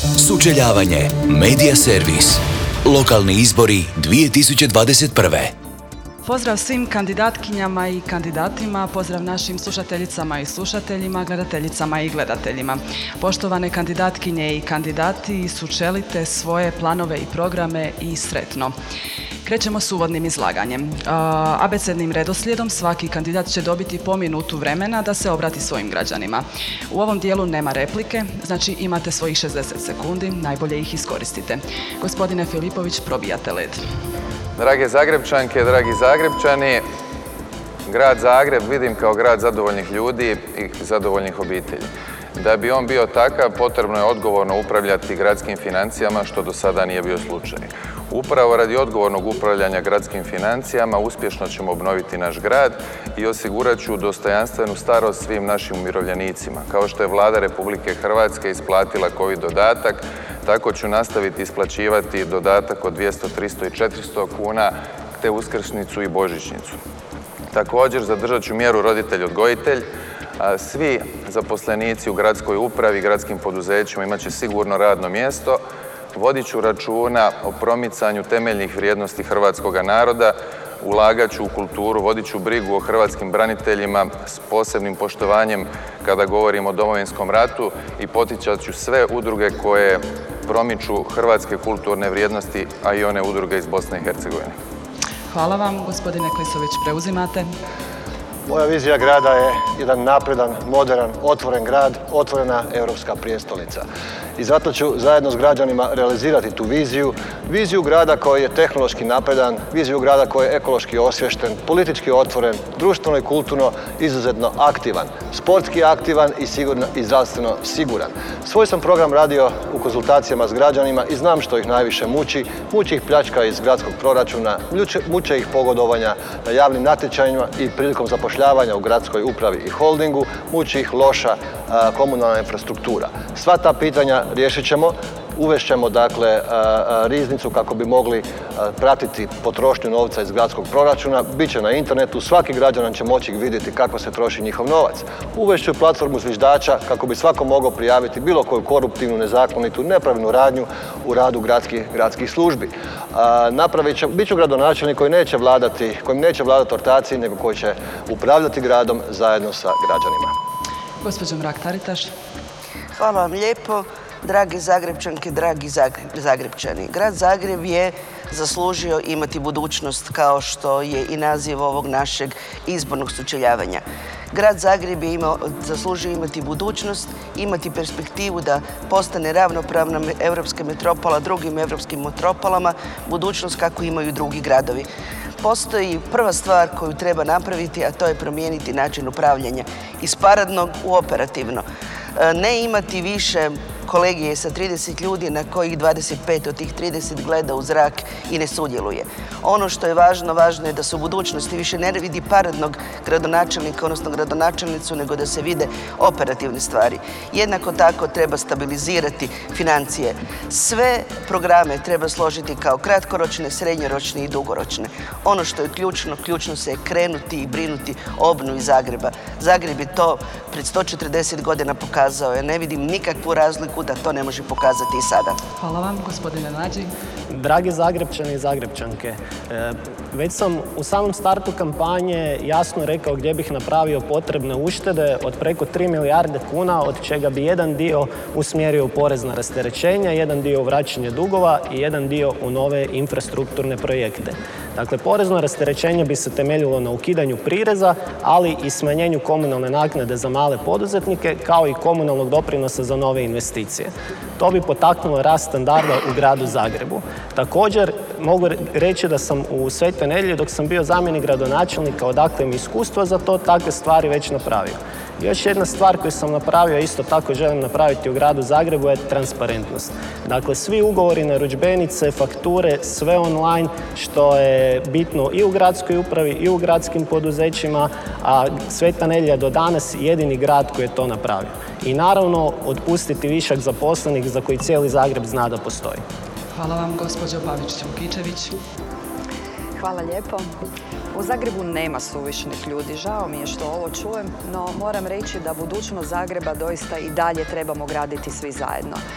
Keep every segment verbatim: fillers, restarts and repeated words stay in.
Sučeljavanje. Medija servis. Lokalni izbori dvije tisuće dvadeset prve. Pozdrav svim kandidatkinjama i kandidatima, pozdrav našim slušateljicama i slušateljima, gledateljicama i gledateljima. Poštovane kandidatkinje i kandidati, sučelite svoje planove i programe i sretno. Krećemo s uvodnim izlaganjem. Abecednim redoslijedom svaki kandidat će dobiti po minutu vremena da se obrati svojim građanima. U ovom dijelu nema replike, znači imate svojih šezdeset sekundi, najbolje ih iskoristite. Gospodine Filipović, probijate led. Drage Zagrebčanke, dragi Zagrebčani, grad Zagreb vidim kao grad zadovoljnih ljudi i zadovoljnih obitelji. Da bi on bio takav, potrebno je odgovorno upravljati gradskim financijama, što do sada nije bio slučaj. Upravo radi odgovornog upravljanja gradskim financijama uspješno ćemo obnoviti naš grad i osigurat ću dostojanstvenu starost svim našim umirovljenicima. Kao što je Vlada Republike Hrvatske isplatila COVID dodatak, tako ću nastaviti isplaćivati dodatak od dvjesto, tristo i četiristo kuna, te uskrsnicu i božićnicu. Također zadržat ću mjeru roditelj-odgojitelj. Svi zaposlenici u gradskoj upravi i gradskim poduzećima imat će sigurno radno mjesto. Vodit ću računa o promicanju temeljnih vrijednosti hrvatskoga naroda, ulagat ću u kulturu, vodit ću brigu o hrvatskim braniteljima s posebnim poštovanjem kada govorim o Domovinskom ratu i potičat ću sve udruge koje promiču hrvatske kulturne vrijednosti, a i one udruge iz Bosne i Hercegovine. Hvala vam, gospodine Klisović, preuzimate. Moja vizija grada je jedan napredan, moderan, otvoren grad, otvorena europska prijestolnica. I zato ću zajedno s građanima realizirati tu viziju, viziju grada koji je tehnološki napredan, viziju grada koji je ekološki osviješten, politički otvoren, društveno i kulturno izuzetno aktivan, sportski aktivan i sigurno i zdravstveno siguran. Svoj sam program radio u konzultacijama s građanima i znam što ih najviše muči. Muči ih pljačka iz gradskog proračuna, muče ih pogodovanja na javnim natječajima i prilikom zapošljavanja u gradskoj upravi i holdingu, muči ih loša a, komunalna infrastruktura. Sva ta pitanja riješit ćemo, uvešćemo dakle riznicu kako bi mogli pratiti potrošnju novca iz gradskog proračuna, bit će na internetu, svaki građanin će moći vidjeti kako se troši njihov novac. Uvešću platformu zviždača kako bi svako mogao prijaviti bilo koju koruptivnu, nezakonitu, nepravilnu radnju u radu gradskih, gradskih službi. Napravit će, bit ću gradonačelnik koji neće vladati, kojim neće vladati ortaci, nego koji će upravljati gradom zajedno sa građanima. Gospođo Mrak-Taritaš. Hvala vam lijepo. Dragi Zagrebčanke, dragi Zagrebčani, grad Zagreb je zaslužio imati budućnost kao što je i naziv ovog našeg izbornog sučeljavanja. Grad Zagreb je imao, zaslužio imati budućnost, imati perspektivu da postane ravnopravna europska metropola drugim europskim metropolama, budućnost kako imaju drugi gradovi. Postoji prva stvar koju treba napraviti, a to je promijeniti način upravljanja iz paradnog u operativno. Ne imati više kolegije sa trideset ljudi na kojih dvadeset pet od tih trideset gleda u zrak i ne sudjeluje. Ono što je važno, važno je da se u budućnosti više ne vidi paradnog gradonačelnika, odnosno gradonačelnicu, nego da se vide operativne stvari. Jednako tako treba stabilizirati financije. Sve programe treba složiti kao kratkoročne, srednjoročne i dugoročne. Ono što je ključno, ključno se je krenuti i brinuti o obnovi Zagreba. Zagreb je to pred sto četrdeset godina pokazao. Ja ne vidim nikakvu razliku da to ne može pokazati i sada. Hvala vam, gospodine Nađi. Dragi Zagrebčani i Zagrebčanke, već sam u samom startu kampanje jasno rekao gdje bih napravio potrebne uštede od preko tri milijarde kuna, od čega bi jedan dio usmjerio u porezna rasterećenja, jedan dio u vraćanje dugova i jedan dio u nove infrastrukturne projekte. Dakle, porezno rasterećenje bi se temeljilo na ukidanju prireza, ali i smanjenju komunalne naknade za male poduzetnike, kao i komunalnog doprinosa za nove investicije. To bi potaknulo rast standarda u gradu Zagrebu. Također, mogu reći da sam u Svetoj Nedjelji, dok sam bio zamjenik gradonačelnika, odakle mi iskustvo za to, takve stvari već napravio. Još jedna stvar koju sam napravio, isto tako želim napraviti u gradu Zagrebu, je transparentnost. Dakle, svi ugovori, narudžbenice, fakture, sve online, što je bitno i u gradskoj upravi i u gradskim poduzećima, a Sveta Nedjelja do danas jedini grad koji je to napravio. I naravno, otpustiti višak zaposlenih za koji cijeli Zagreb zna da postoji. Hvala vam, gospođo Pavić-Vukičević. Hvala lijepo. U Zagrebu nema suvišnih ljudi, žao mi je što ovo čujem, no moram reći da budućnost Zagreba doista i dalje trebamo graditi svi zajedno.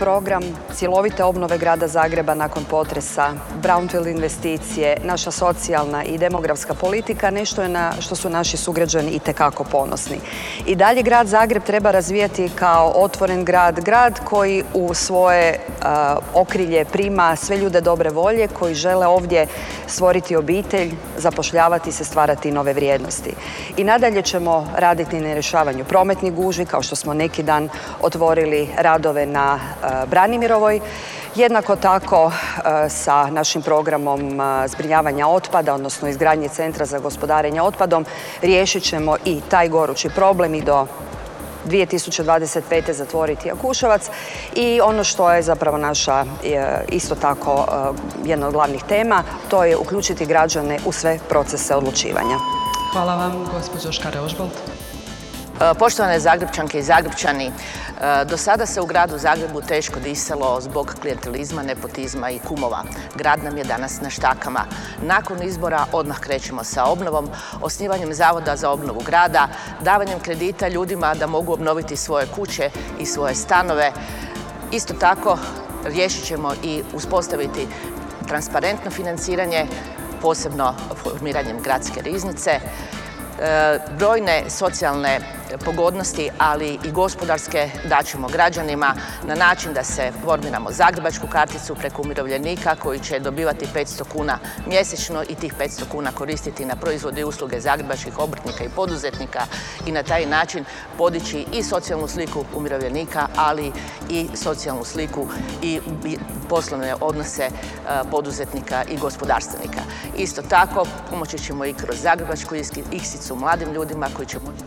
program cjelovite obnove grada Zagreba nakon potresa, brownfield investicije, naša socijalna i demografska politika nešto je na što su naši sugrađani itekako ponosni. I dalje grad Zagreb treba razvijati kao otvoren grad, grad koji u svoje uh, okrilje prima sve ljude dobre volje koji žele ovdje stvoriti obitelj, zapošljavati se, stvarati nove vrijednosti. I nadalje ćemo raditi na rješavanju prometnih gužvi, kao što smo neki dan otvorili radove na uh, Branimirovoj. Jednako tako uh, sa našim programom uh, zbrinjavanja otpada, odnosno izgradnje centra za gospodarenje otpadom, riješit ćemo i taj gorući problem i do dvije tisuće dvadeset pete zatvoriti Jakuševac. I ono što je zapravo naša isto tako jedna od glavnih tema, to je uključiti građane u sve procese odlučivanja. Hvala vam, gospođo Škare-Ožbolt. Poštovane Zagrepčanke i Zagrepčani, do sada se u gradu Zagrebu teško disalo zbog klijentelizma, nepotizma i kumova. Grad nam je danas na štakama. Nakon izbora odmah krećemo sa obnovom, osnivanjem Zavoda za obnovu grada, davanjem kredita ljudima da mogu obnoviti svoje kuće i svoje stanove. Isto tako riješit ćemo i uspostaviti transparentno financiranje, posebno formiranjem gradske riznice, brojne socijalne pogodnosti, ali i gospodarske daćemo građanima na način da se formiramo zagrebačku karticu preko umirovljenika koji će dobivati petsto kuna mjesečno i tih petsto kuna koristiti na proizvode i usluge zagrebačkih obrtnika i poduzetnika i na taj način podići i socijalnu sliku umirovljenika, ali i socijalnu sliku i poslovne odnose poduzetnika i gospodarstvenika. Isto tako pomoći ćemo i kroz zagrebačku iksicu mladim ljudima koji će moći.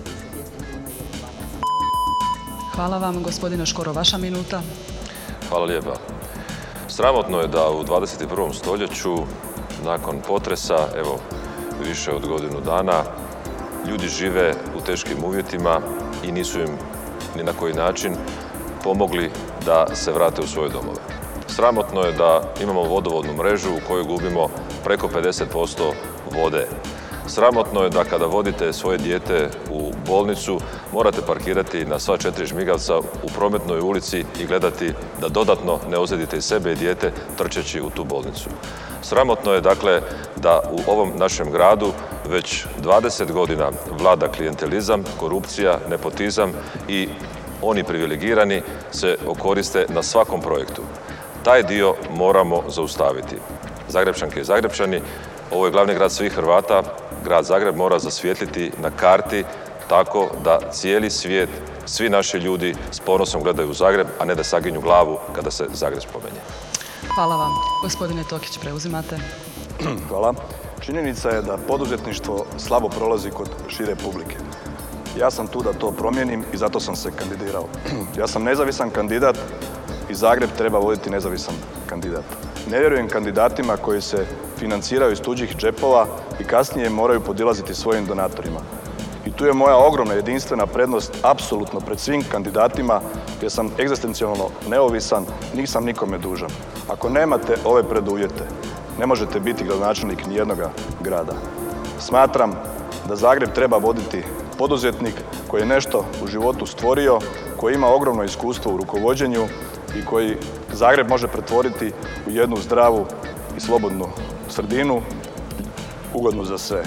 Hvala vam, gospodine Škoro, vaša minuta. Hvala lijepa. Sramotno je da u dvadeset i prvom stoljeću, nakon potresa, evo, više od godinu dana, ljudi žive u teškim uvjetima i nisu im ni na koji način pomogli da se vrate u svoje domove. Sramotno je da imamo vodovodnu mrežu u kojoj gubimo preko pedeset posto vode. Sramotno je da kada vodite svoje dijete u bolnicu morate parkirati na sva četiri žmigavca u Prometnoj ulici i gledati da dodatno ne ozlijedite i sebe i dijete trčeći u tu bolnicu. Sramotno je dakle da u ovom našem gradu već dvadeset godina vlada klijentelizam, korupcija, nepotizam i oni privilegirani se okoriste na svakom projektu. Taj dio moramo zaustaviti. Zagrepčanke i Zagrepčani, ovo je glavni grad svih Hrvata. Grad Zagreb mora zasvijetliti na karti tako da cijeli svijet, svi naši ljudi s ponosom gledaju u Zagreb, a ne da saginju glavu kada se Zagreb spomenje. Hvala vam. Gospodine Tokić, preuzimate. Hvala. Činjenica je da poduzetništvo slabo prolazi kod šire publike. Ja sam tu da to promijenim i zato sam se kandidirao. Ja sam nezavisan kandidat i Zagreb treba voditi nezavisan kandidat. Ne vjerujem kandidatima koji se financiraju iz tuđih džepova i kasnije moraju podilaziti svojim donatorima. I tu je moja ogromna jedinstvena prednost apsolutno pred svim kandidatima jer sam egzistencijalno neovisan, nisam nikome dužan. Ako nemate ove preduvjete, ne možete biti gradonačelnik nijednoga grada. Smatram da Zagreb treba voditi poduzetnik koji je nešto u životu stvorio, koji ima ogromno iskustvo u rukovođenju i koji Zagreb može pretvoriti u jednu zdravu i slobodnu sredinu, ugodnu za sve.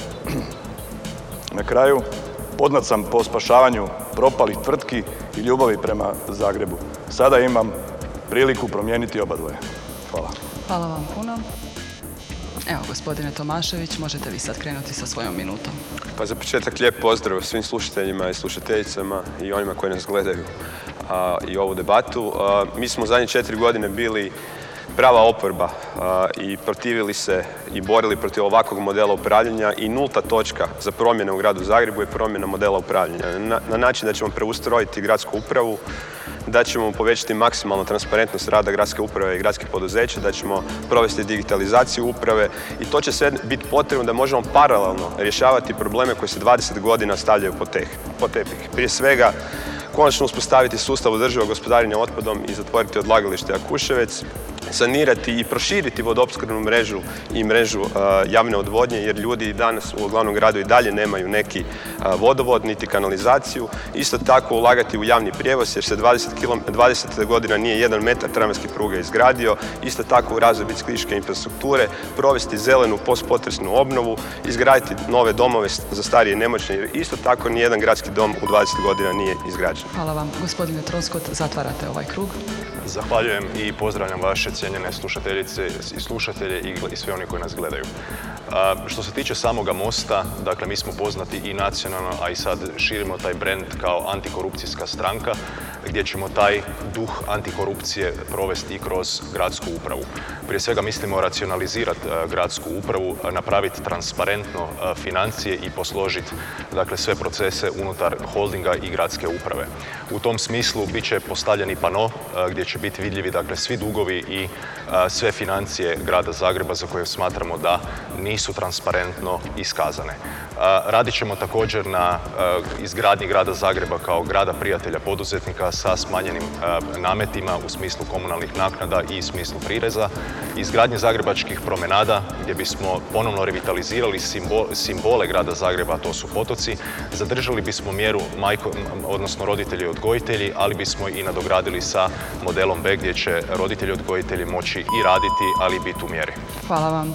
Na kraju, poznat sam po spašavanju propalih tvrtki i ljubavi prema Zagrebu. Sada imam priliku promijeniti obadvoje. Hvala. Hvala vam puno. Evo, gospodine Tomašević, možete vi sad krenuti sa svojom minutom. Pa za početak lijep pozdrav svim slušateljima i slušateljicama i onima koji nas gledaju a, i ovu debatu. A, mi smo u zadnje četiri godine bili prava oporba a, i protivili se i borili protiv ovakvog modela upravljanja i nulta točka za promjene u gradu Zagrebu je promjena modela upravljanja. Na, na način da ćemo preustrojiti gradsku upravu, da ćemo povećati maksimalnu transparentnost rada gradske uprave i gradskih poduzeća, da ćemo provesti digitalizaciju uprave i to će sve biti potrebno da možemo paralelno rješavati probleme koji se dvadeset godina stavljaju pod tepih. Prije svega konačno uspostaviti sustav održivog gospodarenja otpadom i zatvoriti odlagalište Jakuševec, sanirati i proširiti vodoopskrbnu mrežu i mrežu javne odvodnje, jer ljudi danas u glavnom gradu i dalje nemaju neki vodovod niti kanalizaciju. Isto tako ulagati u javni prijevoz, jer se dvadeset godina nije jedan metar tramvajske pruge izgradio. Isto tako u razvoj biciklističke infrastrukture, provesti zelenu postpotresnu obnovu, izgraditi nove domove za starije i nemoćne, jer isto tako nijedan gradski dom u dvadeset godina nije izgrađen. Hvala vam. Gospodine Troskot, zatvarate ovaj krug. Zahvaljujem i pozdravljam vaše cijenjene slušateljice i slušatelje i sve oni koji nas gledaju. Što se tiče samoga mosta, dakle mi smo poznati i nacionalno, a i sad širimo taj brand kao antikorupcijska stranka, gdje ćemo taj duh antikorupcije provesti i kroz gradsku upravu. Prije svega mislimo racionalizirati gradsku upravu, napraviti transparentno financije i posložiti dakle, sve procese unutar holdinga i gradske uprave. U tom smislu bit će postavljeni pano gdje će biti vidljivi dakle, svi dugovi i sve financije grada Zagreba za koje smatramo da nisu transparentno iskazane. Radit ćemo također na izgradnji grada Zagreba kao grada prijatelja poduzetnika sa smanjenim nametima u smislu komunalnih naknada i u smislu prireza, izgradnje zagrebačkih promenada gdje bismo ponovno revitalizirali simbole grada Zagreba, a to su potoci, zadržali bismo mjeru majko, odnosno roditelji odgojitelji, ali bismo i nadogradili sa modelom B gdje će roditelji odgojitelji moći i raditi, ali i biti u mjeri. Hvala vam.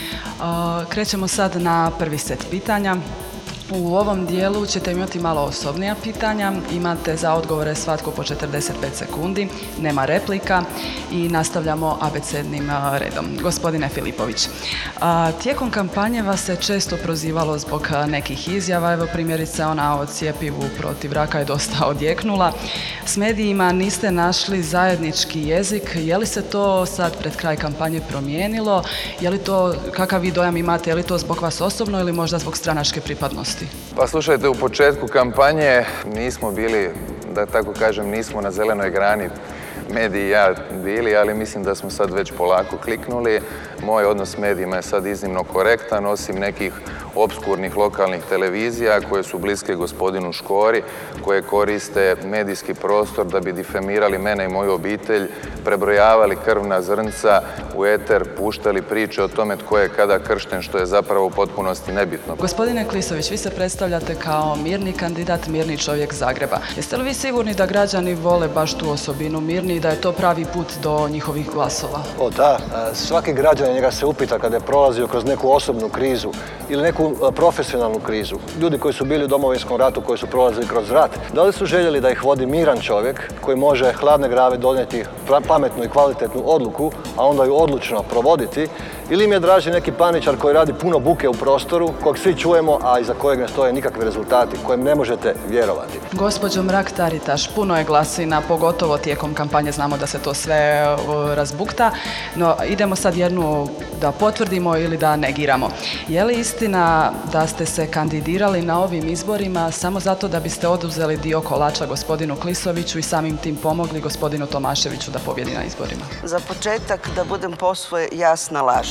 Krećemo sad na prvi set pitanja. U ovom dijelu ćete imati malo osobnija pitanja, imate za odgovore svatko po četrdeset pet sekundi, nema replika i nastavljamo abecednim redom. Gospodine Filipović, tijekom kampanje vas se često prozivalo zbog nekih izjava, evo primjerice ona o cjepivu protiv raka je dosta odjeknula. S medijima niste našli zajednički jezik, je li se to sad pred kraj kampanje promijenilo, je li to, kakav vi dojam imate, je li to zbog vas osobno ili možda zbog stranačke pripadnosti? Pa slušajte, u početku kampanje nismo bili, da tako kažem, nismo na zelenoj grani mediji i ja bili, ali mislim da smo sad već polako kliknuli. Moj odnos s medijima je sad iznimno korektan, osim nekih opskurnih lokalnih televizija koje su bliske gospodinu Škori, koje koriste medijski prostor da bi difemirali mene i moju obitelj, prebrojavali krvna zrnca u eter, puštali priče o tome tko je kada kršten, što je zapravo u potpunosti nebitno. Gospodine Klisović, vi se predstavljate kao mirni kandidat, mirni čovjek Zagreba. Jeste li vi sigurni da građani vole baš tu osobinu mirni i da je to pravi put do njihovih glasova? O da, svaki građanin njega se upita kada je prolazio kroz neku osobnu krizu ili neku profesionalnu krizu. Ljudi koji su bili u Domovinskom ratu, koji su prolazili kroz rat, da li su željeli da ih vodi miran čovjek koji može hladne glave donijeti pametnu i kvalitetnu odluku, a onda ju odlučno provoditi, ili im je draži neki paničar koji radi puno buke u prostoru, kojeg svi čujemo, a iza kojeg ne stoje nikakvi rezultati, kojem ne možete vjerovati. Gospođo Mrak-Taritaš, puno je glasina, pogotovo tijekom kampanje, znamo da se to sve razbukta, no idemo sad jednu da potvrdimo ili da negiramo. Je li istina da ste se kandidirali na ovim izborima samo zato da biste oduzeli dio kolača gospodinu Klisoviću i samim tim pomogli gospodinu Tomaševiću da pobjedi na izborima? Za početak da budem posve jasna laž.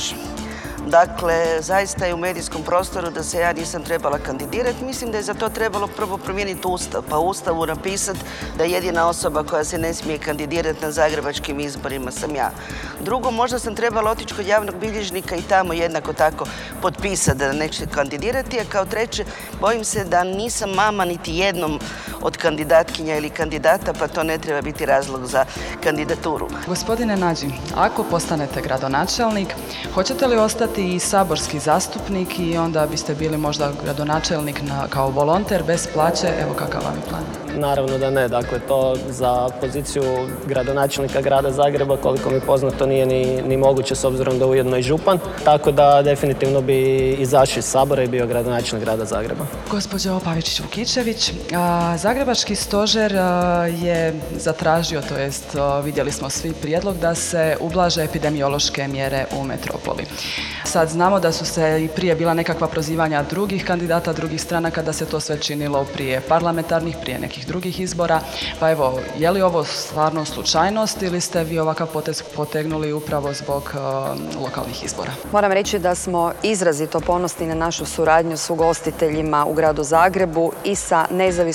Dakle, zaista je u medijskom prostoru da se ja nisam trebala kandidirati. Mislim da je za to trebalo prvo promijeniti Ustav, pa u Ustavu napisati da jedina osoba koja se ne smije kandidirati na zagrebačkim izborima sam ja. Drugo, možda sam trebala otići kod javnog bilježnika i tamo jednako tako potpisati da neće kandidirati, a kao treće, bojim se da nisam mama niti jednom od kandidatkinja ili kandidata, pa to ne treba biti razlog za kandidaturu. Gospodine Nađi, ako postanete gradonačelnik, hoćete li ostati i saborski zastupnik i onda biste bili možda gradonačelnik na, kao volonter bez plaće? Evo kakav vam je plan? Naravno da ne. Dakle, to za poziciju gradonačelnika grada Zagreba, koliko mi poznato, nije ni, ni moguće s obzirom da je ujedno i župan. Tako da definitivno bi izašao iz Sabora i bio gradonačelnik grada Zagreba. Gospođo Pavičić-Vukičević, Zagrebački stožer je zatražio, to jest vidjeli smo svi prijedlog da se ublaže epidemiološke mjere u metropoli. Sad znamo da su se i prije bila nekakva prozivanja drugih kandidata, drugih stranaka, da se to sve činilo prije parlamentarnih, prije nekih drugih izbora. Pa evo, je li ovo stvarno slučajnost ili ste vi ovakav potez potegnuli upravo zbog uh, lokalnih izbora? Moram reći da smo izrazito ponosni na našu suradnju s ugostiteljima u gradu Zagrebu i sa nezavisnom udrugom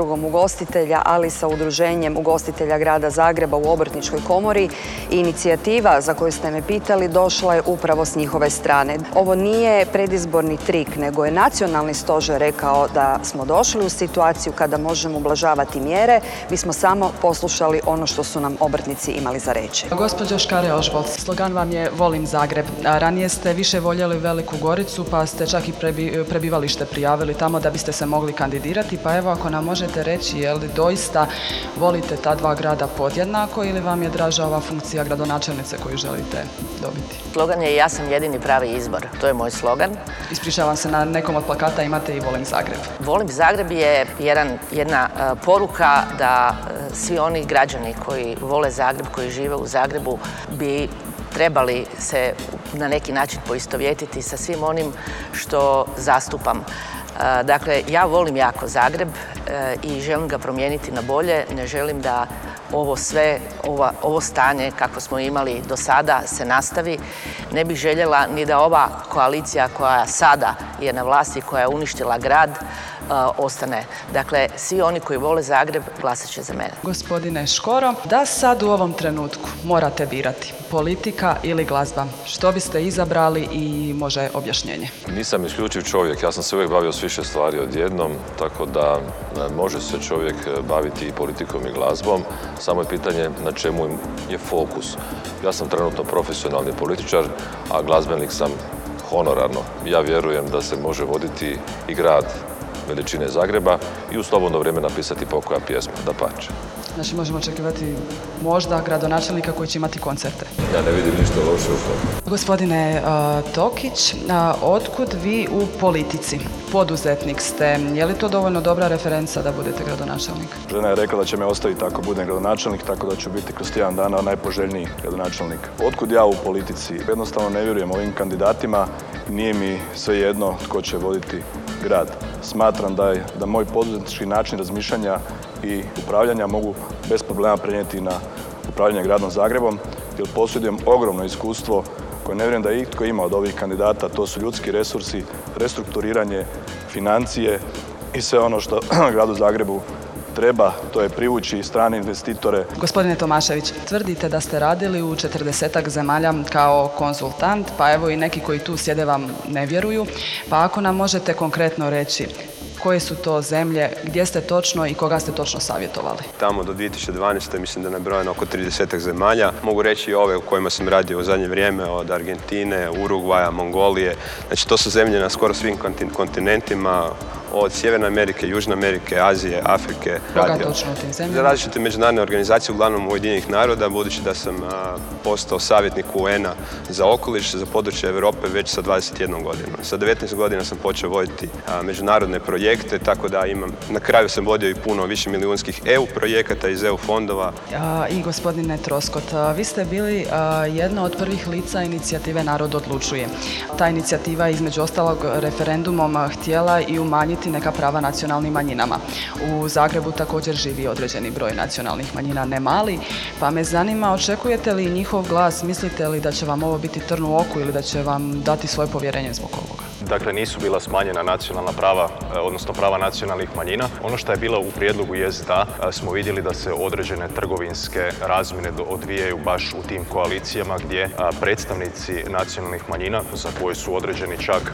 udrugom ugostitelja, ali i sa udruženjem ugostitelja grada Zagreba u Obrtničkoj komori. Inicijativa za koju ste me pitali došla je upravo s njihove strane. Ovo nije predizborni trik, nego je nacionalni stožer rekao da smo došli u situaciju kada možemo ublažavati mjere. Mi smo samo poslušali ono što su nam obrtnici imali za reći. Gospođo Škare-Ožbolt, slogan vam je Volim Zagreb. A ranije ste više voljeli Veliku Goricu, pa ste čak i prebi, prebivalište prijavili tamo da biste se mogli kandidirati. Pa evo, ako nam možete reći, je li doista volite ta dva grada podjednako ili vam je draža ova funkcija gradonačelnice koju želite dobiti? Slogan je Ja sam jedini pravi izbor. To je moj slogan. Ispričavam se, na nekom od plakata imate i Volim Zagreb. Volim Zagreb je jedan, jedna uh, poruka da uh, svi oni građani koji vole Zagreb, koji žive u Zagrebu, bi trebali se na neki način poistovjetiti sa svim onim što zastupam. Uh, dakle, ja volim jako Zagreb uh, i želim ga promijeniti na bolje. Ne želim da ovo sve, ova, ovo stanje kako smo imali do sada se nastavi. Ne bih željela ni da ova koalicija koja sada je na vlasti, koja je uništila grad, uh, ostane. Dakle, svi oni koji vole Zagreb glasat će za mene. Gospodine Škoro, da sad u ovom trenutku morate birati politika ili glazba, što biste izabrali i može objašnjenje? Nisam isključiv čovjek, ja sam se uvijek bavio s više stvari odjednom, tako da može se čovjek baviti i politikom i glazbom, samo je pitanje na čemu je fokus. Ja sam trenutno profesionalni političar, a glazbenik sam honorarno. Ja vjerujem da se može voditi i grad veličine Zagreba i u slobodno vrijeme napisati pokoja pjesma, dapače. Znači možemo očekivati možda gradonačelnika koji će imati koncerte. Ja ne vidim ništa loše u tome. Gospodine uh, Tokić, uh, otkud vi u politici? Poduzetnik ste. Je li to dovoljno dobra referenca da budete gradonačelnik? Žena je rekla da će me ostaviti ako budem gradonačelnik, tako da ću biti kroz tjedan dana najpoželjniji gradonačelnik. Otkud ja u politici? Jednostavno ne vjerujem ovim kandidatima. Nije mi svejedno tko će voditi grad. Smatram da, je, da moj poduzetnički način razmišljanja i upravljanja mogu bez problema prenijeti na upravljanje gradom Zagrebom, jer posjedujem ogromno iskustvo koje ne vjerujem da je itko ima od ovih kandidata. To su ljudski resursi, restrukturiranje, financije i sve ono što gradu Zagrebu treba, to je privući strane investitore. Gospodine Tomašević, tvrdite da ste radili u četrdesetak zemalja kao konzultant, pa evo i neki koji tu sjede vam ne vjeruju. Pa ako nam možete konkretno reći koje su to zemlje, gdje ste točno i koga ste točno savjetovali? Tamo do dvije tisuće dvanaeste. mislim da je nabrojano oko tridesetak zemalja. Mogu reći i ove u kojima sam radio u zadnje vrijeme, od Argentine, Urugvaja, Mongolije. Znači to su zemlje na skoro svim kontinentima, od Sjeverne Amerike, Južne Amerike, Azije, Afrike. Koga točno u tim zemljama? Za različite međunarodne organizacije, uglavnom Ujedinjenih naroda, budući da sam a, postao savjetnik U N-a za okoliš, za područje Europe već sa dvadeset jednom godinom. Sa devetnaest godina sam počeo voditi a, međunarodne projekte, tako da imam, na kraju sam vodio i puno više milijunskih E U projekata iz E U fondova. A, I gospodine Troskot, a, vi ste bili a, jedno od prvih lica inicijative Narod odlučuje. Ta inicijativa je između ostalog referendumom a, htjela i umanjiti neka prava nacionalnim manjinama. U Zagrebu također živi određeni broj nacionalnih manjina, ne mali, pa me zanima, očekujete li njihov glas, mislite li da će vam ovo biti trn u oku ili da će vam dati svoje povjerenje zbog ovoga? Dakle, nisu bila smanjena nacionalna prava, odnosno prava nacionalnih manjina. Ono što je bilo u prijedlogu jest da smo vidjeli da se određene trgovinske razmjene odvijaju baš u tim koalicijama gdje predstavnici nacionalnih manjina, za koje su određeni čak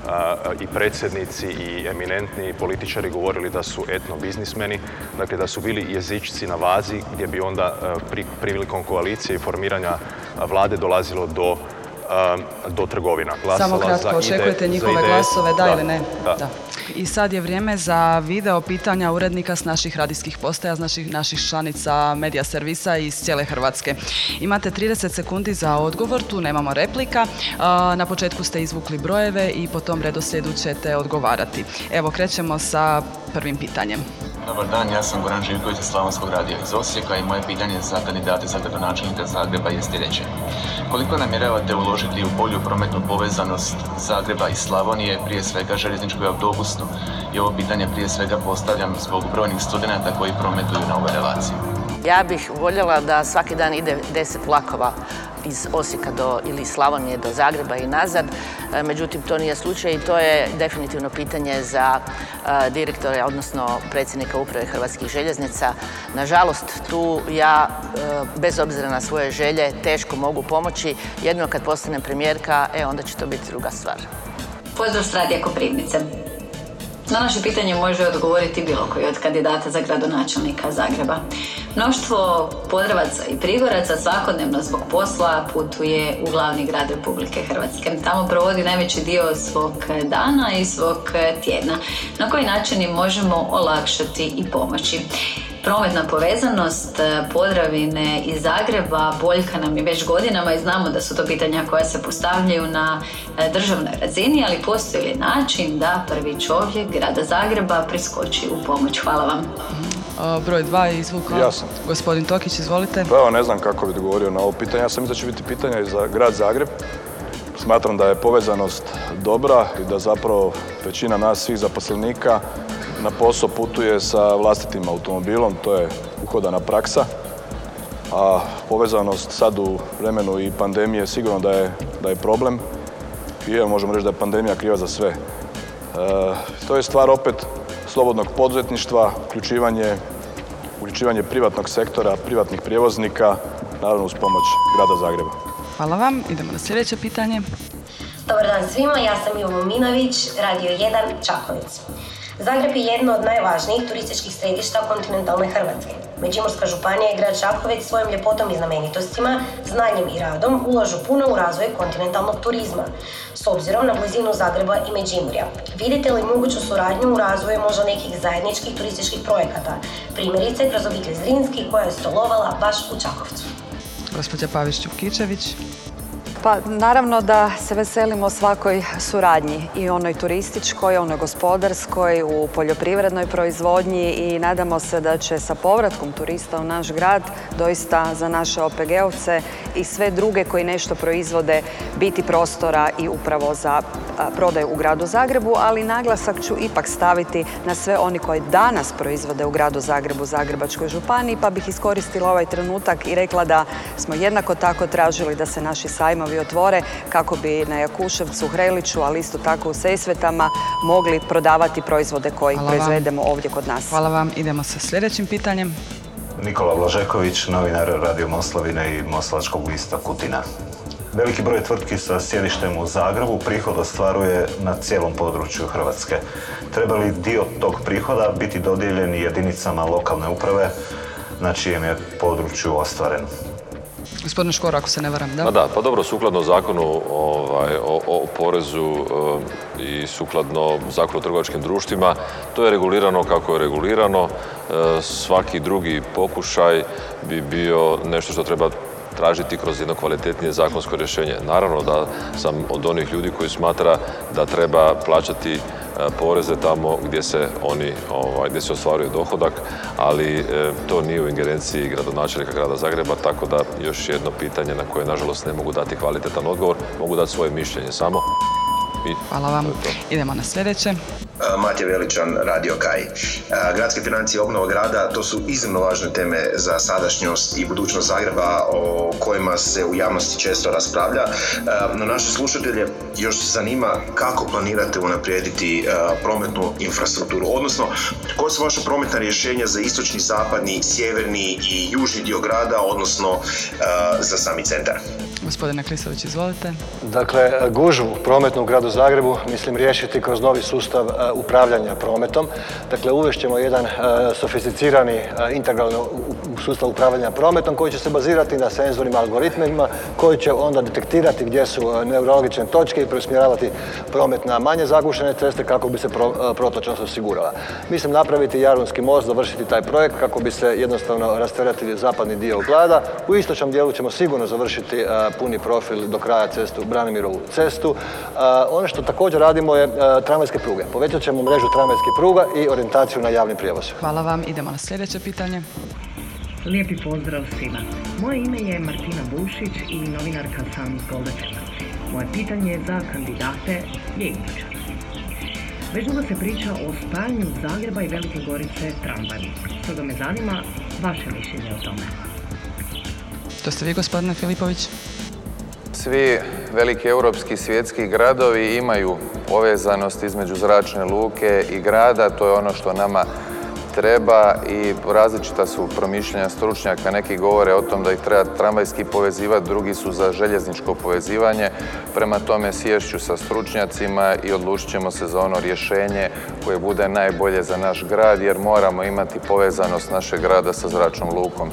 i predsjednici i eminentni političari govorili da su etno biznismeni, dakle da su bili jezičci na vazi gdje bi onda pri, prilikom koalicije i formiranja vlade dolazilo do do trgovina. Glasala Samo kratko, očekujete njihove ide, glasove, da, da ili ne? Da. da. I sad je vrijeme za video pitanja urednika s naših radijskih postaja, s naših, naših članica medija servisa iz cijele Hrvatske. Imate trideset sekundi za odgovor, tu nemamo replika. Na početku ste izvukli brojeve i po tom redoslijedu ćete odgovarati. Evo, krećemo sa prvim pitanjem. Dobar dan, ja sam Goran Živković iz Slavonskog radija iz Osijeka i moje pitanje za kandidate za gradonačelnika Zagreba je sljedeće. Koliko namjeravate uložiti u bolju prometnu povezanost Zagreba i Slavonije, prije svega željezničku i autobusnu? I ovo pitanje prije svega postavljam zbog brojnih studenata koji prometuju na ovoj relaciji. Ja bih voljela da svaki dan ide deset vlakova iz Osijeka do, ili iz Slavonije do Zagreba i nazad. E, Međutim, to nije slučaj i to je definitivno pitanje za e, direktore, odnosno predsjednika uprave Hrvatskih željeznica. Nažalost, tu ja, e, bez obzira na svoje želje, teško mogu pomoći. Jedino kad postanem premijerka, e, onda će to biti druga stvar. Pozdrav s Radija Koprivnice. Na naše pitanje može odgovoriti bilo koji od kandidata za gradonačelnika Zagreba. Mnoštvo Podrevaca i Prigoraca svakodnevno zbog posla putuje u glavni grad Republike Hrvatske. Tamo provodi najveći dio svog dana i svog tjedna. Na koji način im možemo olakšati i pomoći? Prometna povezanost Podravine i Zagreba boljka nam je već godinama i znamo da su to pitanja koja se postavljaju na državnoj razini, ali postoji li način da prvi čovjek grada Zagreba priskoči u pomoć? Hvala vam. O, broj dva je izvukao. Ja sam. Gospodin Tokić, izvolite. Pa evo, ne znam kako bih odgovorio na ovo pitanje. Ja sam mislio da će biti pitanje i za grad Zagreb. Smatram da je povezanost dobra i da zapravo većina nas svih zaposlenika na posao putuje sa vlastitim automobilom, to je uhodana praksa. A povezanost sad u vremenu i pandemije sigurno da je, da je problem. I evo, možemo reći da je pandemija kriva za sve. E, to je stvar opet slobodnog poduzetništva, uključivanje, uključivanje privatnog sektora, privatnih prijevoznika, naravno uz pomoć grada Zagreba. Hvala vam. Idemo na sljedeće pitanje. Dobar dan svima, ja sam Ivo Minović, Radio jedan Čakovec. Zagreb je jedno od najvažnijih turističkih središta kontinentalne Hrvatske. Međimurska županija i grad Čakovec svojim ljepotom i znamenitostima, znanjem i radom ulažu puno u razvoj kontinentalnog turizma. S obzirom na blizinu Zagreba i Međimurja, vidite li moguću suradnju u razvoju možda nekih zajedničkih turističkih projekata? Primjerice kroz obitelj Zrinski koja je stolovala baš u Čakovcu. Gospođa Pavić-Čukičević. Pa naravno da se veselimo svakoj suradnji i onoj turističkoj, onoj gospodarskoj, u poljoprivrednoj proizvodnji i nadamo se da će sa povratkom turista u naš grad doista za naše O P G-ovce i sve druge koji nešto proizvode biti prostora i upravo za prodaju u gradu Zagrebu, ali naglasak ću ipak staviti na sve oni koji danas proizvode u gradu Zagrebu, Zagrebačkoj županiji, pa bih iskoristila ovaj trenutak i rekla da smo jednako tako tražili da se naši sajmovi otvore kako bi na Jakuševcu, Hreliću, ali isto tako u Sesvetama mogli prodavati proizvode koji proizvedemo ovdje kod nas. Hvala vam. Idemo sa sljedećim pitanjem. Nikola Blažeković, novinar Radio Moslavine i Moslavačkog lista Kutina. Veliki broj tvrtki sa sjedištem u Zagrebu prihod ostvaruje na cijelom području Hrvatske. Treba li dio tog prihoda biti dodijeljen jedinicama lokalne uprave na čijem je području ostvaren? Gospodine Škoro, ako se ne varam, da? Pa da, pa dobro, sukladno zakonu ovaj, o, o porezu e, i sukladno zakonu o trgovačkim društvima, to je regulirano kako je regulirano. E, svaki drugi pokušaj bi bio nešto što treba tražiti kroz jedno kvalitetnije zakonsko rješenje. Naravno da sam od onih ljudi koji smatra da treba plaćati poreze tamo gdje se oni, ovaj, gdje se ostvaruje dohodak, ali e, to nije u ingerenciji gradonačelnika grada Zagreba, tako da još jedno pitanje na koje nažalost ne mogu dati kvalitetan odgovor, mogu dati svoje mišljenje samo. I hvala vam. Idemo na sljedeće. Matija Veličan, Radio Kaj. Gradske financije i obnova grada, to su iznimno važne teme za sadašnjost i budućnost Zagreba o kojima se u javnosti često raspravlja. No naše slušatelje još zanima kako planirate unaprijediti prometnu infrastrukturu, odnosno koje su vaše prometna rješenja za istočni, zapadni, sjeverni i južni dio grada, odnosno za sami centar. Gospodine Klisović, izvolite. Dakle, gužvu prometnu u gradu Zagrebu mislim riješiti kroz novi sustav upravljanja prometom. Dakle, uvešćemo jedan sofisticirani integralni sustav upravljanja prometom koji će se bazirati na senzornim algoritmima koji će onda detektirati gdje su neurologične točke i preusmjeravati promet na manje zagušene ceste kako bi se protočnost osigurala. Mislim napraviti Jarunski most, završiti taj projekt kako bi se jednostavno rasteretili zapadni dio grada. U istočnom dijelu ćemo sigurno završiti puni profil do kraja cestu, Branimirovu cestu. Ono što također radimo je tramvajske pruge. Povećat ćemo mrežu tramvajskih pruga i orijentaciju na javni prijevoz. Hvala vam. Idemo na sljedeće pitanje. Lijepi pozdrav svima. Moje ime je Martina Bušić i novinarka sam iz Goldečeva. Moje pitanje za kandidate je iduće. Već dugo se priča o spajanju Zagreba i Velike Gorice tramvajem. Stoga me zanima vaše mišljenje o tome. To ste vi, gospodine Filipović? Svi veliki europski svjetski gradovi imaju povezanost između zračne luke i grada, to je ono što nama treba i različita su promišljanja stručnjaka. Neki govore o tom da ih treba tramvajski povezivati, drugi su za željezničko povezivanje. Prema tome sješću sa stručnjacima i odlučit ćemo se za ono rješenje koje bude najbolje za naš grad, jer moramo imati povezanost našeg grada sa zračnom lukom.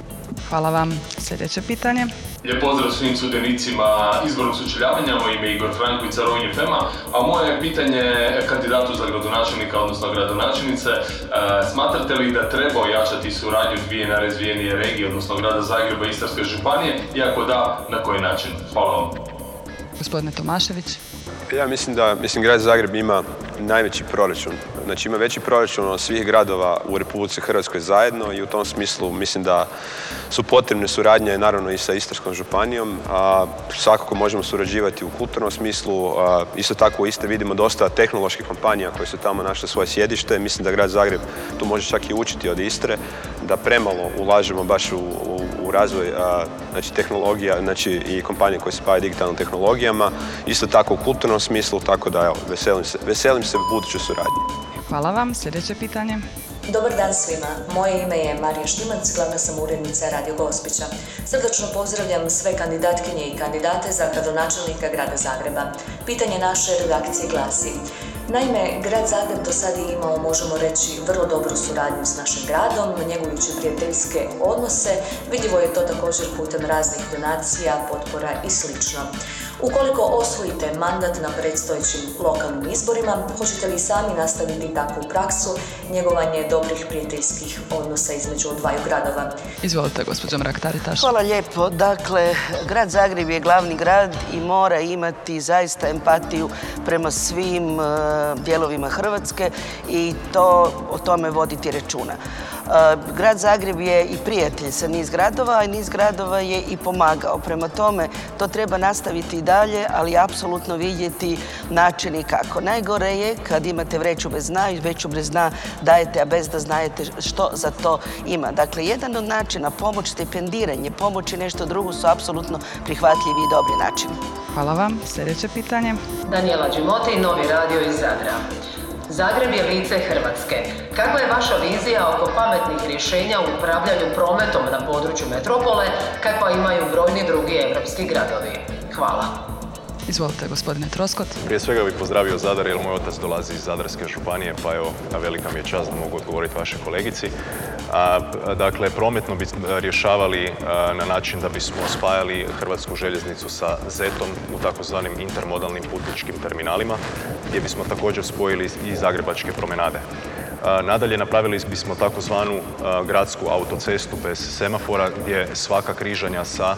Hvala vam. Sljedeće pitanje. Lijep pozdrav svim sudionicima izbornog sučeljavanja, moje ime je Igor Franković, Rovnje F M-a, a moje pitanje kandidatu za gradonačelnika, odnosno gradonačelnice. E, smatrate li da treba ojačati suradnju dvije najrazvijenije regije, odnosno grada Zagreba i Istarske županije, i ako da, na koji način? Hvala vam. Gospodine Tomašević. Ja mislim da mislim, grad Zagreb ima najveći proračun. Znači ima veći proračun od svih gradova u Republici Hrvatskoj zajedno i u tom smislu mislim da su potrebne suradnje naravno i sa Istarskom županijom. A, svakako možemo surađivati u kulturnom smislu. A, isto tako u Istri vidimo dosta tehnoloških kompanija koje su tamo našle svoje sjedište. Mislim da grad Zagreb tu može čak i učiti od Istre, da premalo ulažemo baš u, u, u razvoj a, znači, tehnologija znači, i kompanije koje se bave digitalnim tehnologijama. Isto tako u kulturnom smislu, tako da evo, veselim se, veselim se budućoj suradnji. Hvala vam. Sljedeće pitanje. Dobar dan svima. Moje ime je Marija Štimac, glavna sam urednica Radio Gospića. Srdačno pozdravljam sve kandidatkinje i kandidate za gradonačelnika grada Zagreba. Pitanje naše redakcije glasi: naime, grad Zagreb do sada je imao, možemo reći, vrlo dobru suradnju s našim gradom, njegujući prijateljske odnose. Vidljivo je to također putem raznih donacija, potpora i slično. Ukoliko osvojite mandat na predstojećim lokalnim izborima, hoćete li sami nastaviti takvu praksu, njegovanje dobrih prijateljskih odnosa između dvaju gradova? Izvolite, gospođo Mrak-Taritaš. Hvala lijepo. Dakle, grad Zagreb je glavni grad i mora imati zaista empatiju prema svim uh, dijelovima Hrvatske i to, o tome voditi računa. Uh, grad Zagreb je i prijatelj sa niz gradova, a niz gradova je i pomagao. Prema tome, to treba nastaviti i dalje, ali apsolutno vidjeti načini kako. Najgore je kad imate vreću bez dna i vreću bez dna dajete, a bez da znajete što za to ima. Dakle, jedan od načina, pomoć, stipendiranje, pomoć i nešto drugo su apsolutno prihvatljivi i dobri načini. Hvala vam. Sljedeće pitanje. Daniela Đimoti, Novi radio iz Zadra. Zagreb je lice Hrvatske. Kakva je vaša vizija oko pametnih rješenja u upravljanju prometom na području metropole, kakva imaju brojni drugi evropski gradovi? Hvala. Izvolite, gospodine Troskot. Prije svega bih pozdravio Zadar, jer moj otac dolazi iz Zadarske županije, pa evo, velika mi je čast da mogu odgovoriti vašoj kolegici. A, dakle, prometno bi rješavali a, na način da bismo spajali hrvatsku željeznicu sa zetom u takozvanim intermodalnim putničkim terminalima, gdje bismo također spojili i zagrebačke promenade. A, nadalje napravili bismo takozvanu a, gradsku autocestu bez semafora, gdje svaka križanja sa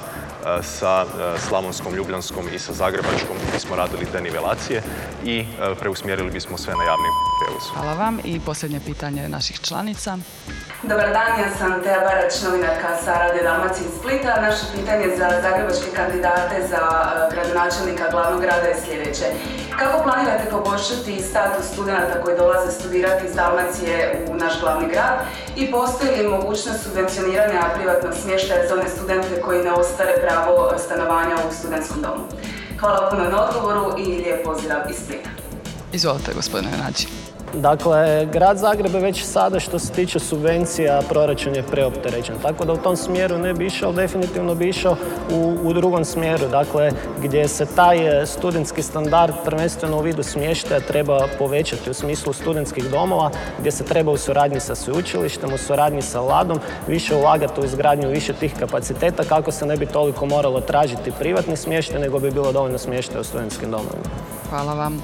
sa Slavonskom, Ljubljanskom i sa Zagrebačkom bismo radili denivelacije i preusmjerili bismo sve na javni prijevoz. Hvala vam. I posljednje pitanje naših članica. Dobar dan, ja sam Teja Barać, novinarka sa Radio Dalmacije iz Splita. Naše pitanje za zagrebačke kandidate za gradonačelnika glavnog grada je sljedeće. Kako planirate poboljšati status studenata koji dolaze studirati iz Dalmacije u naš glavni grad i postoji li mogućnost subvencioniranja privatnog smještaja za one studente koji ne ostvare pravo stanovanja u studentskom domu? Hvala puno na odgovoru i lijep pozdrav iz Splita. Izvolite, gospodine Nađi. Dakle, grad Zagreb je već sada što se tiče subvencija, proračun je preopterećen. Tako da u tom smjeru ne bi išao, definitivno bi išao u, u drugom smjeru. Dakle, gdje se taj studentski standard prvenstveno u vidu smještaja treba povećati u smislu studentskih domova, gdje se treba u suradnji sa sveučilištem, u suradnji sa vladom više ulagati u izgradnju više tih kapaciteta kako se ne bi toliko moralo tražiti privatni smještaj, nego bi bilo dovoljno smještaja u studentskim domovima. Hvala vam.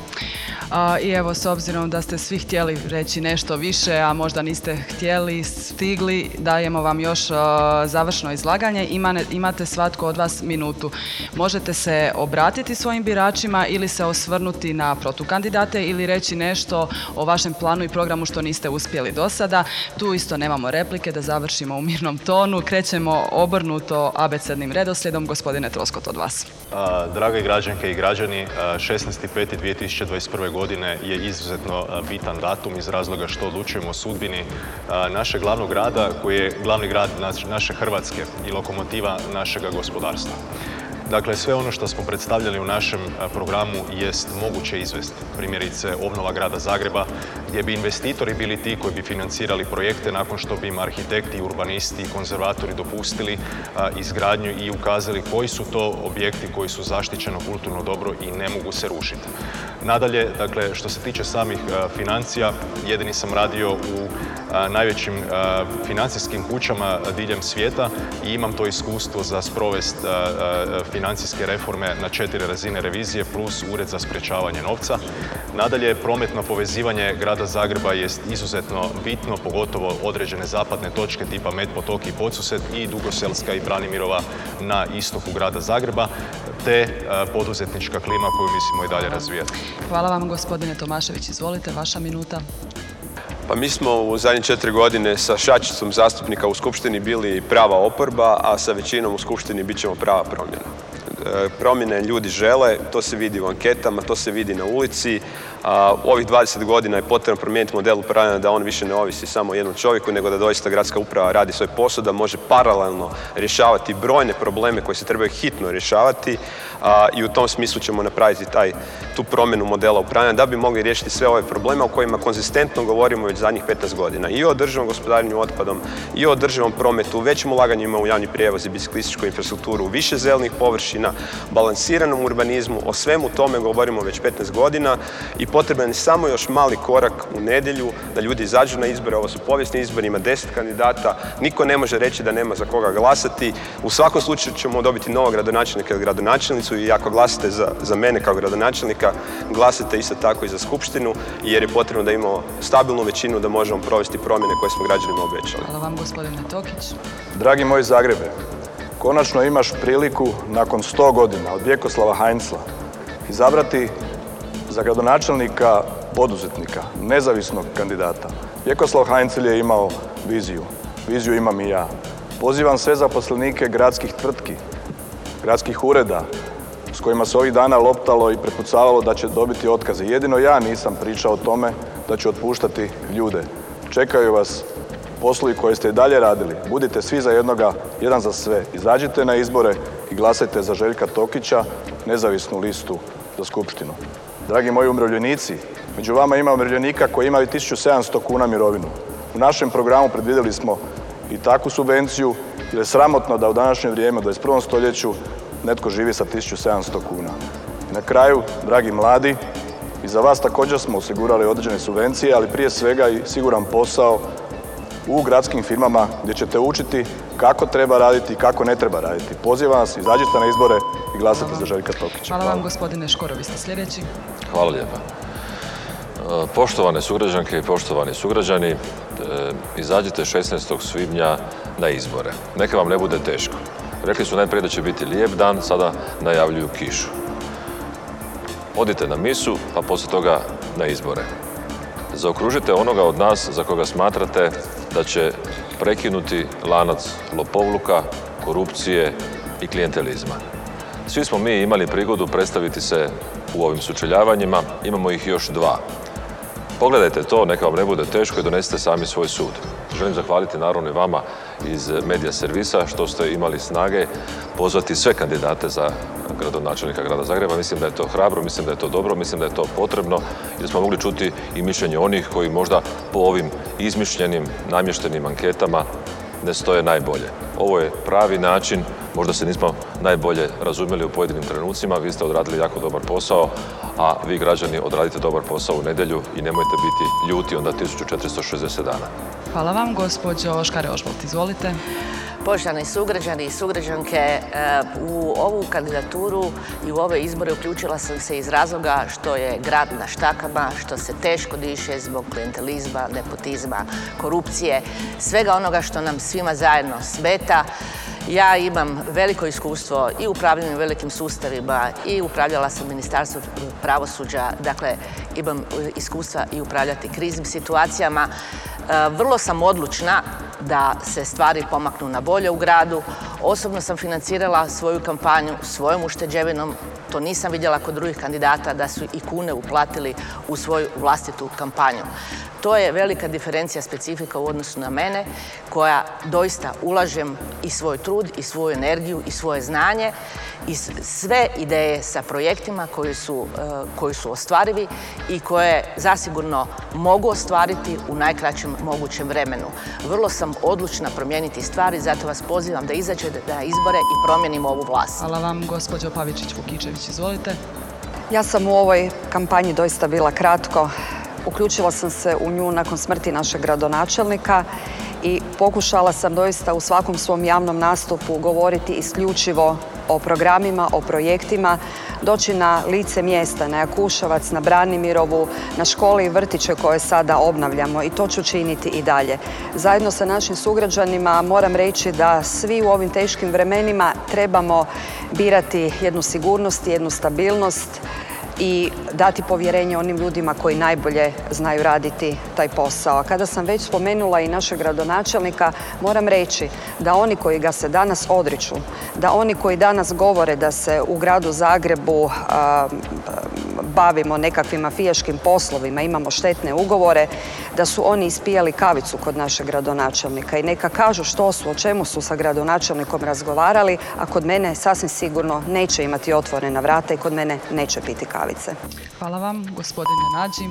A, I evo, s obzirom da ste svi htjeli reći nešto više, a možda niste htjeli, stigli, dajemo vam još a, završno izlaganje. Ima, imate svatko od vas minutu. Možete se obratiti svojim biračima ili se osvrnuti na protukandidate ili reći nešto o vašem planu i programu što niste uspjeli do sada. Tu isto nemamo replike, da završimo u mirnom tonu. Krećemo obrnuto abecednim redoslijedom. Gospodine Troskot, od vas. A, drage građanke i građani, šesnaesti peti dvije tisuće dvadeset prve. godine je izuzetno bitan datum iz razloga što odlučujemo o sudbini našeg glavnog grada koji je glavni grad naše Hrvatske i lokomotiva našega gospodarstva. Dakle, sve ono što smo predstavljali u našem programu jest moguće izvesti. Primjerice, obnova grada Zagreba, gdje bi investitori bili ti koji bi financirali projekte nakon što bi im arhitekti, urbanisti i konzervatori dopustili izgradnju i ukazali koji su to objekti koji su zaštićeno kulturno dobro i ne mogu se rušiti. Nadalje, dakle, što se tiče samih financija, jedini sam radio u najvećim financijskim kućama diljem svijeta i imam to iskustvo za sprovest financijske reforme na četiri razine revizije plus Ured za sprječavanje novca. Nadalje, prometno povezivanje grada Zagreba jest izuzetno bitno, pogotovo određene zapadne točke tipa Metpotok i Podsused i Dugoselska i Branimirova na istoku grada Zagreba, te poduzetnička klima koju mislimo i dalje razvijati. Hvala vam, gospodine Tomašević. Izvolite, vaša minuta. Pa mi smo u zadnje četiri godine sa šačicom zastupnika u Skupštini bili prava oporba, a sa većinom u Skupštini bit ćemo prava promjena. Promjene ljudi žele, to se vidi u anketama, to se vidi na ulici. U ovih dvadeset godina je potrebno promijeniti model upravljanja da on više ne ovisi samo o jednom čovjeku, nego da doista gradska uprava radi svoj posao, da može paralelno rješavati brojne probleme koji se trebaju hitno rješavati i u tom smislu ćemo napraviti taj, tu promjenu modela upravljanja da bi mogli riješiti sve ove probleme o kojima konzistentno govorimo već zadnjih petnaest godina. I o održivom gospodarenju otpadom, i o održivom prometu, većim ulaganjima u javni prijevoz i biciklističku infrastrukturu, više zelenih površina, balansiranom urbanizmu, o svemu tome govorimo već petnaest godina i potreban je samo još mali korak u nedjelju da ljudi izađu na izbore. Ovo su povijesni izbori, ima deset kandidata, niko ne može reći da nema za koga glasati. U svakom slučaju ćemo dobiti novog gradonačelnika ili gradonačelnicu i ako glasate za, za mene kao gradonačelnika, glasate isto tako i za skupštinu jer je potrebno da imamo stabilnu većinu da možemo provesti promjene koje smo građanima obećali. Hvala vam, gospodine Tokić. Dragi moji Zagrebe, konačno imaš priliku nakon sto godina od Vjekoslava Heinzla izabrati za gradonačelnika poduzetnika, nezavisnog kandidata. Vjekoslav Heinzel je imao viziju. Viziju imam i ja. Pozivam sve zaposlenike gradskih tvrtki, gradskih ureda s kojima se ovih dana loptalo i prepucavalo da će dobiti otkaze. Jedino ja nisam pričao o tome da ću otpuštati ljude. Čekaju vas poslovi koje ste i dalje radili. Budite svi za jednoga, jedan za sve. Izađite na izbore i glasajte za Željka Tokića, nezavisnu listu za skupštinu. Dragi moji umirovljenici, među vama ima umirovljenika koji imaju tisuću sedamsto kuna mirovinu. U našem programu predvidjeli smo i takvu subvenciju jer je sramotno da u današnje vrijeme, u dvadeset prvom stoljeću, netko živi sa tisuću sedamsto kuna. I na kraju, dragi mladi, i za vas također smo osigurali određene subvencije, ali prije svega i siguran posao u gradskim firmama gdje ćete učiti kako treba raditi i kako ne treba raditi. Pozivam vas, izađite na izbore i glasate za Željka Tokića. Hvala vam, gospodine Škoro, vi ste sljedeći. Hvala lijepa. Poštovane sugrađanke i poštovani sugrađani, izađite šesnaestog svibnja na izbore. Neka vam ne bude teško. Rekli su najprije da će biti lijep dan, sada najavljuju kišu. Odite na misu, pa poslije toga na izbore. Zaokružite onoga od nas za koga smatrate da će prekinuti lanac lopovluka, korupcije i klijentelizma. Svi smo mi imali prigodu predstaviti se u ovim sučeljavanjima, imamo ih još dva. Pogledajte to, neka vam ne bude teško i donesite sami svoj sud. Želim zahvaliti naravno i vama iz Medija servisa što ste imali snage pozvati sve kandidate za gradonačelnika grada Zagreba. Mislim da je to hrabro, mislim da je to dobro, mislim da je to potrebno i da smo mogli čuti i mišljenje onih koji možda po ovim izmišljenim, namještenim anketama ne stoje najbolje. Ovo je pravi način, možda se nismo najbolje razumjeli u pojedinim trenucima, vi ste odradili jako dobar posao, a vi građani odradite dobar posao u nedjelju i nemojte biti ljuti onda tisuću četiristo šezdeset dana. Hvala vam, gospođo Škare-Ožbolt, izvolite. Poštovani sugrađani i sugrađanke, u ovu kandidaturu i u ove izbore uključila sam se iz razloga što je grad na štakama, što se teško diše zbog klijentelizma, nepotizma, korupcije, svega onoga što nam svima zajedno smeta. Ja imam veliko iskustvo i u upravljanju velikim sustavima i upravljala sam Ministarstvu pravosuđa, dakle imam iskustva i upravljati kriznim situacijama. Vrlo sam odlučna da se stvari pomaknu na bolje u gradu. Osobno sam financirala svoju kampanju svojom ušteđevinom. To nisam vidjela kod drugih kandidata da su i kune uplatili u svoju vlastitu kampanju. To je velika diferencija, specifika u odnosu na mene, koja doista ulažem i svoj trud, i svoju energiju, i svoje znanje, i sve ideje sa projektima koji su, koji su ostvarivi i koje zasigurno mogu ostvariti u najkraćem mogućem vremenu. Vrlo sam odlučna promijeniti stvari, zato vas pozivam da izađete na izbore i promijenimo ovu vlast. Hvala vam, gospođo Pavičić-Vukičević. Izvolite. Ja sam u ovoj kampanji doista bila kratko. Uključila sam se u nju nakon smrti našeg gradonačelnika i pokušala sam doista u svakom svom javnom nastupu govoriti isključivo o programima, o projektima, doći na lice mjesta, na Jakuševac, na Branimirovu, na škole i vrtiće koje sada obnavljamo i to ću činiti i dalje. Zajedno sa našim sugrađanima moram reći da svi u ovim teškim vremenima trebamo birati jednu sigurnost i jednu stabilnost i dati povjerenje onim ljudima koji najbolje znaju raditi taj posao. A kada sam već spomenula i našeg gradonačelnika, moram reći da oni koji ga se danas odriču, da oni koji danas govore da se u gradu Zagrebu a, bavimo nekakvim mafijaškim poslovima, imamo štetne ugovore, da su oni ispijali kavicu kod našeg gradonačelnika i neka kažu što su, o čemu su sa gradonačelnikom razgovarali, a kod mene sasvim sigurno neće imati otvorena vrata i kod mene neće piti kavice. Hvala vam, gospodine Nađi.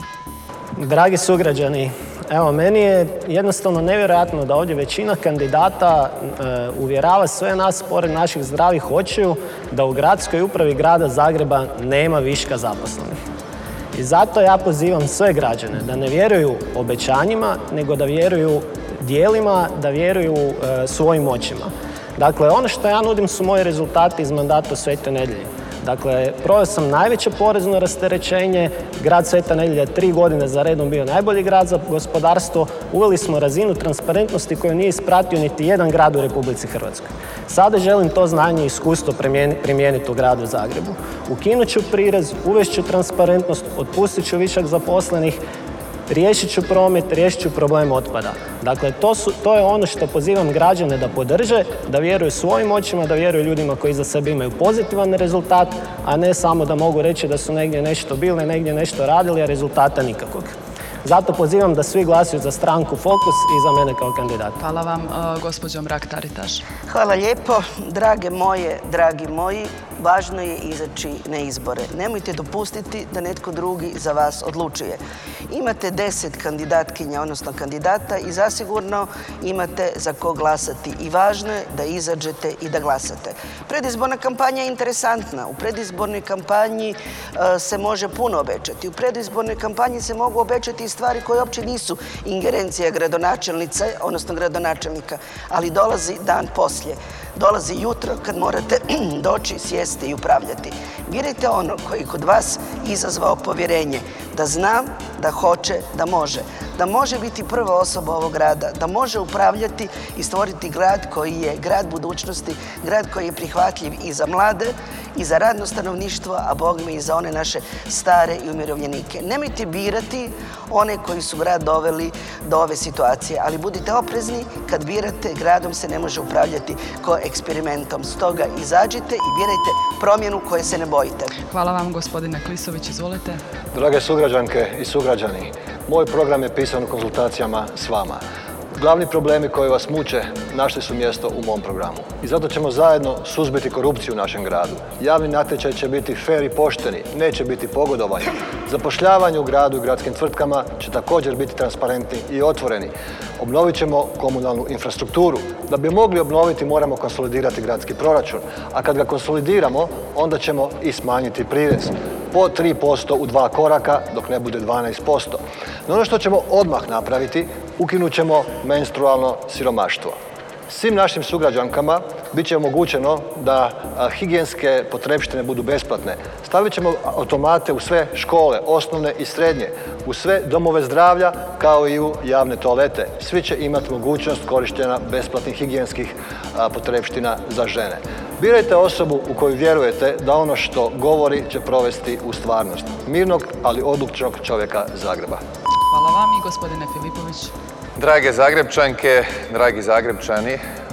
Dragi sugrađani, evo, meni je jednostavno nevjerojatno da ovdje većina kandidata e, uvjerava sve nas, pored naših zdravih očiju, da u gradskoj upravi grada Zagreba nema viška zaposlenih. I zato ja pozivam sve građane da ne vjeruju obećanjima, nego da vjeruju djelima, da vjeruju e, svojim očima. Dakle, ono što ja nudim su moji rezultati iz mandata u Svetoj Nedjelji. Dakle, proveo sam najveće porezno rasterećenje, grad Sveta Nedjelja je tri godine za redom bio najbolji grad za gospodarstvo, uveli smo razinu transparentnosti koju nije ispratio niti jedan grad u Republici Hrvatskoj. Sada želim to znanje i iskustvo primijeniti u gradu Zagrebu. Ukinut ću prirez, uvest ću transparentnost, otpustit ću višak zaposlenih, riješit ću promet, riješit ću problem otpada. Dakle, to, su, to je ono što pozivam građane da podrže, da vjeruju svojim očima, da vjeruju ljudima koji za sebe imaju pozitivan rezultat, a ne samo da mogu reći da su negdje nešto bili, negdje nešto radili, a rezultata nikakvog. Zato pozivam da svi glasuju za stranku Fokus i za mene kao kandidata. Hvala vam, uh, gospođo Mrak-Taritaš. Hvala lijepo. Drage moje, dragi moji, važno je izaći na izbore. Nemojte dopustiti da netko drugi za vas odlučuje. Imate deset kandidatkinja, odnosno kandidata i zasigurno imate za ko glasati. I važno je da izađete i da glasate. Predizborna kampanja je interesantna. U predizbornoj kampanji uh, se može puno obećati. U predizbornoj kampanji se mogu obećati i stvari koje uopće nisu ingerencija gradonačelnice, odnosno gradonačelnika, ali dolazi dan poslije. Dolazi jutro kad morate doći, sjesti i upravljati. Birajte ono koji kod vas izazvao povjerenje, da zna, da hoće, da može. Da može biti prva osoba ovog grada, da može upravljati i stvoriti grad koji je grad budućnosti, grad koji je prihvatljiv i za mlade, i za radno stanovništvo, a bogme i za one naše stare i umirovljenike. Nemojte birati one koji su grad doveli do ove situacije, ali budite oprezni kad birate, gradom se ne može upravljati ko eksperimentom. Stoga izađite i birajte promjenu koje se ne bojite. Hvala vam, gospodine Klisović, izvolite. Drage sugrađanke i sugrađani, moj program je pisan u konzultacijama s vama. Glavni problemi koji vas muče našli su mjesto u mom programu. I zato ćemo zajedno suzbiti korupciju u našem gradu. Javni natječaj će biti fer i pošteni, neće biti pogodovanja. Zapošljavanje u gradu i gradskim tvrtkama će također biti transparentni i otvoreni. Obnovit ćemo komunalnu infrastrukturu. Da bi mogli obnoviti, moramo konsolidirati gradski proračun. A kad ga konsolidiramo, onda ćemo i smanjiti prirez. Po tri posto u dva koraka, dok ne bude dvanaest posto. No ono što ćemo odmah napraviti, ukinut ćemo menstrualno siromaštvo. Svim našim sugrađankama bit će omogućeno da higijenske potrepštine budu besplatne. Stavit ćemo automate u sve škole, osnovne i srednje, u sve domove zdravlja kao i u javne toalete. Svi će imati mogućnost korištenja besplatnih higijenskih potrepština za žene. Birajte osobu u koju vjerujete da ono što govori će provesti u stvarnost. Mirnog, ali odlučnog čovjeka Zagreba. Hvala vam i gospodine Filipović. Drage Zagrebčanke, dragi Zagrebčani,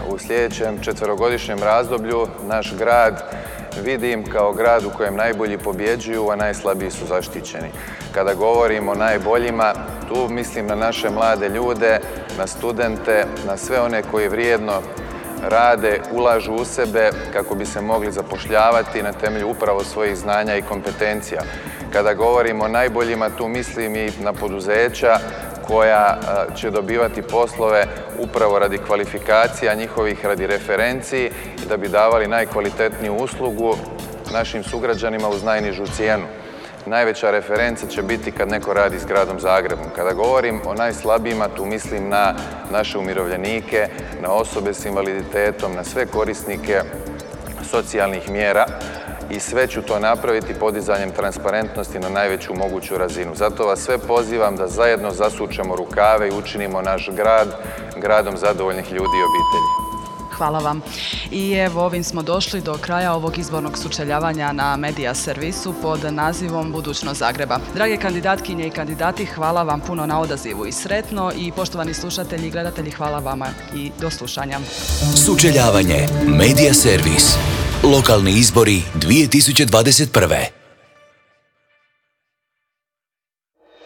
u sljedećem četverogodišnjem razdoblju naš grad vidim kao grad u kojem najbolji pobjeđuju, a najslabiji su zaštićeni. Kada govorim o najboljima, tu mislim na naše mlade ljude, na studente, na sve one koji vrijedno rade, ulažu u sebe kako bi se mogli zapošljavati na temelju upravo svojih znanja i kompetencija. Kada govorimo o najboljima, tu mislim i na poduzeća koja će dobivati poslove upravo radi kvalifikacija njihovih, radi referenciji i da bi davali najkvalitetniju uslugu našim sugrađanima uz najnižu cijenu. Najveća referenca će biti kad neko radi s gradom Zagrebom. Kada govorim o najslabijima, tu mislim na naše umirovljenike, na osobe s invaliditetom, na sve korisnike socijalnih mjera i sve ću to napraviti podizanjem transparentnosti na najveću moguću razinu. Zato vas sve pozivam da zajedno zasučemo rukave i učinimo naš grad gradom zadovoljnih ljudi i obitelji. Hvala vam. I evo, ovim smo došli do kraja ovog izbornog sučeljavanja na Medija servisu pod nazivom Budućnost Zagreba. Drage kandidatkinje i kandidati, hvala vam puno na odazivu i sretno i poštovani slušatelji i gledatelji, hvala vama i do slušanja. Sučeljavanje Medija servis. Lokalni izbori dvije tisuće dvadeset prve.